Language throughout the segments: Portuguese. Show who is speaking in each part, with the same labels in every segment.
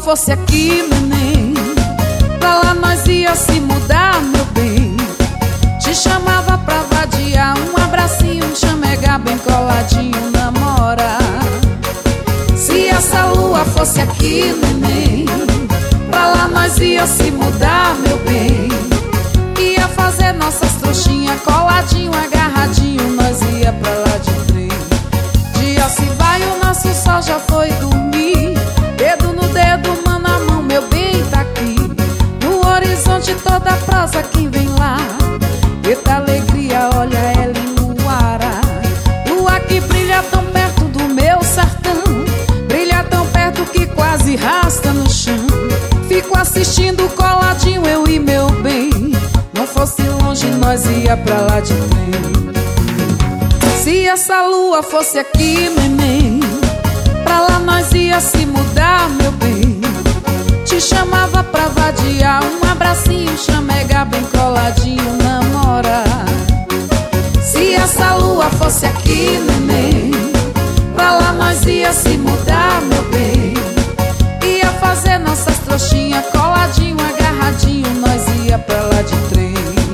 Speaker 1: fosse aqui, neném, pra lá nós ia se mudar, meu bem. Te chamava pra vadiar, um abracinho, um chamegar bem coladinho, namorar. Se essa lua fosse aqui, neném, pra lá nós ia se mudar, meu bem. Ia fazer nossas trouxinhas coladinho, agarradinho, nós ia pra lá de trem. Dia se vai, o nosso sol já foi dormir. Dedo no dedo, mão na mão, meu bem, tá aqui. No horizonte toda a prosa, quem vem lá? Eita alegria, olha ela em luara. Lua que brilha tão perto do meu sertão, brilha tão perto que quase rasga no chão. Fico assistindo coladinho, eu e meu bem. Não fosse longe, nós ia pra lá de trem. Se essa lua fosse aqui, neném, pra lá nós ia se mudar, meu bem. Te chamava pra vadiar, um abracinho, chamegar bem coladinho, namorar. Se essa lua fosse aqui, neném, pra lá nós ia se mudar, meu bem. Ia fazer nossas trouxinhas coladinho, agarradinho, nós ia pra lá de trem.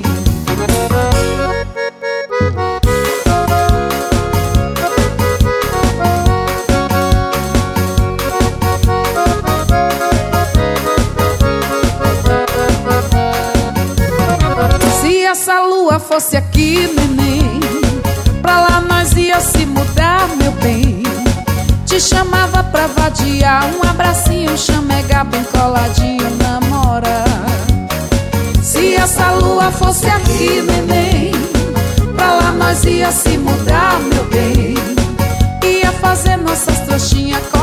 Speaker 1: Se essa lua fosse aqui, neném, pra lá nós ia se mudar, meu bem. Te chamava pra vadiar, um abracinho, chamegar bem coladinho, namorar. Se essa lua fosse aqui, neném, pra lá nós ia se mudar, meu bem. Ia fazer nossas trouxinhas